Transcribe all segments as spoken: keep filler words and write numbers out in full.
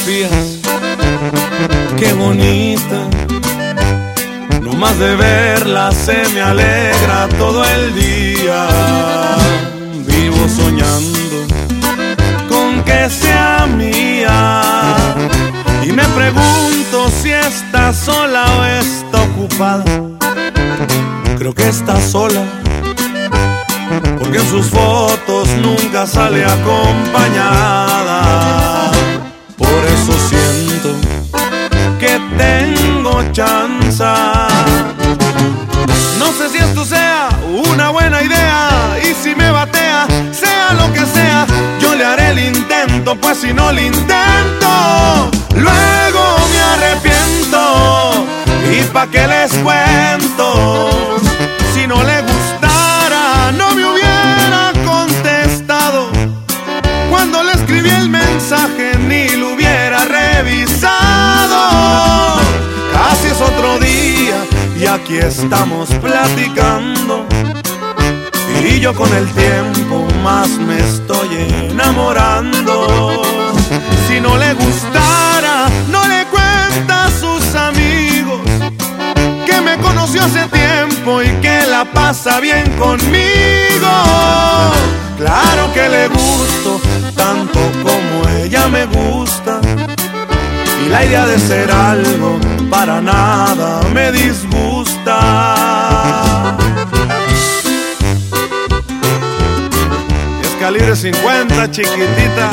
fotografías, qué bonita. No más de verla se me alegra todo el día. Vivo soñando con que sea mía y me pregunto si está sola o está ocupada. Creo que está sola, porque en sus fotos nunca sale acompañada. Por eso siento que tengo chance. No sé si esto sea una buena idea, y si me batea, sea lo que sea, yo le haré el intento, pues si no lo intento, luego me arrepiento. ¿Y pa' qué les cuento? Si no le gustara, no me hubiera contestado. Cuando le escribí el mensaje, ni lo hubiera revisado. Casi es otro día y aquí estamos platicando, y yo con el tiempo más me estoy enamorando. Si no le gustara, no le cuenta a sus amigos que me conoció hace tiempo y que la pasa bien conmigo. Claro que le gusto tanto como ella me gusta, y la idea de ser algo para nada me disgusta. Es calibre cincuenta, chiquitita.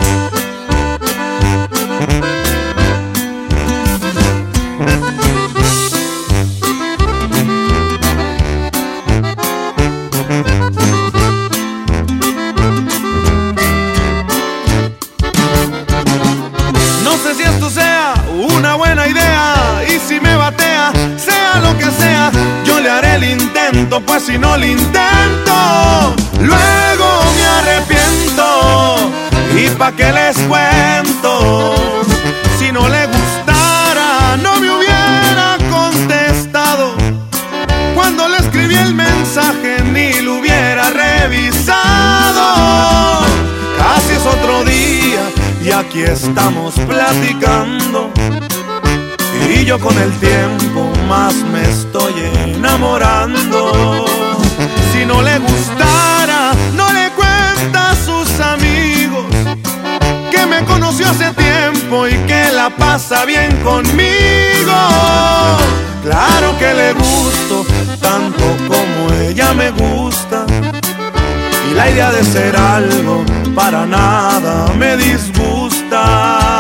No sé si esto sea una buena idea, y si me batea, sea lo que sea, yo le haré el intento, pues si no lo intento, luego me arrepiento. ¿Y pa' qué les cuento? Si no le gustara, no me hubiera contestado. Cuando le escribí el mensaje, ni lo hubiera revisado. Casi es otro día y aquí estamos platicando, y yo con el tiempo más me estoy enamorando. Si no le gustara, no le cuenta a sus amigos que me conoció hace tiempo y que la pasa bien conmigo. Claro que le gusto tanto como ella me gusta, y la idea de ser algo para nada me disgusta.